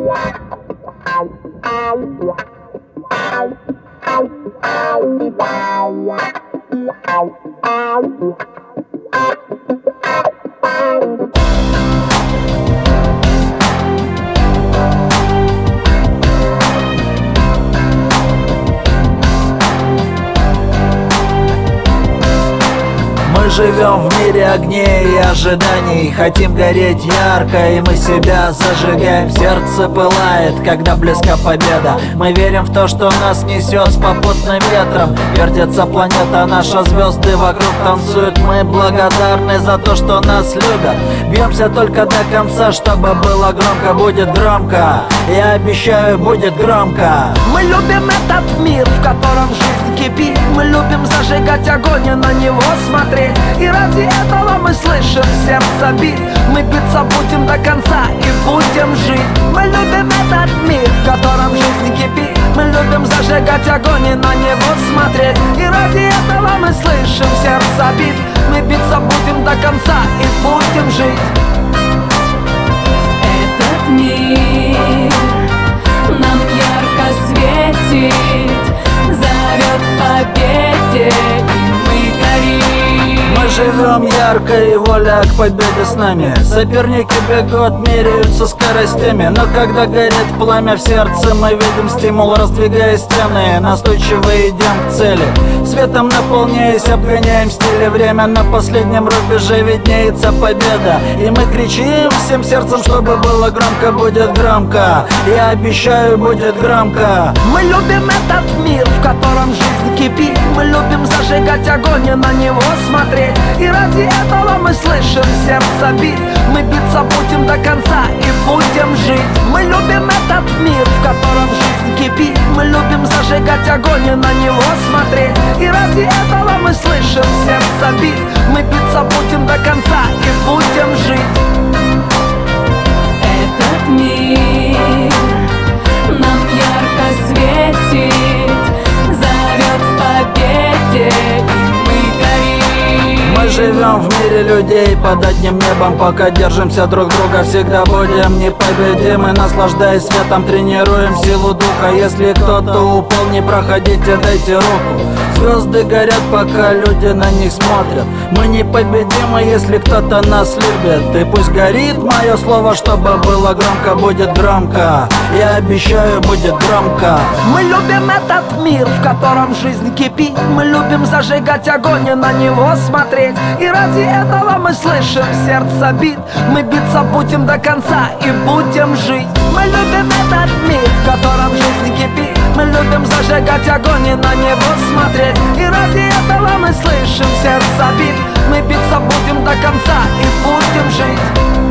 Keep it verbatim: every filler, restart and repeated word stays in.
Мы живем в мире огней и ожиданий, хотим гореть ярко, и мы себя зажигаем. Сердце пылает, когда близка победа. Мы верим в то, что нас несет с попутным ветром. Вертится планета наша, звезды вокруг танцуют. Мы благодарны за то, что нас любят. Бьемся только до конца, чтобы было громко. Будет громко, я обещаю, будет громко. Мы любим этот мир, в котором жизнь кипит. Мы любим зажигать огонь и на него смотреть. И ради этого мы слышим сердце бит. Мы биться будем до конца и будем жить. Мы любим этот мир, в котором жизнь кипит. Мы любим зажигать огонь и на него смотреть. И ради этого мы слышим сердце бит. Мы биться будем до конца и будем жить. Этот мир нам ярко светит, зовет к победе, и мы горим. Мы живем ярко, и воля к победе с нами. Соперники бегут, меряются скоростями. Но когда горит пламя в сердце, мы видим стимул, раздвигая стены. Настойчиво идем к цели, светом наполняясь, обгоняем стили. Время на последнем рубеже, виднеется победа. И мы кричим всем сердцем, чтобы было громко. Будет громко, я обещаю, будет громко. Мы любим этот мир, в котором жизнь кипит. Мы любим зажигать огонь и на него смотреть. И ради этого мы слышим сердце бит. Мы биться будем до конца и будем жить. Мы любим этот мир, в котором жизнь кипит. Мы любим зажигать огонь и на него смотреть. И ради этого мы слышим сердце бит. Мы биться будем до конца и будем жить. Этот мир нам ярко светит, зовет к победе, и мы горим. Мы живем в мире людей под одним небом. Пока держимся друг друга, всегда будем непобедимы. Наслаждаясь светом, тренируем силу духа. Если кто-то упал, не проходите, дайте руку. Звезды горят, пока люди на них смотрят. Мы непобедимы, если кто-то нас любит. И пусть горит мое слово, чтобы было громко. Будет громко, я обещаю, будет громко. Мы любим этот мир, в котором жизнь кипит. Мы любим зажигать огонь и на него смотреть. И ради этого мы слышим сердце бит. Мы биться будем до конца и будем жить. Мы любим этот мир, в котором жизнь кипит. Мы любим зажигать огонь и на него смотреть. И ради этого мы слышим сердце бит. Мы биться будем до конца и будем жить.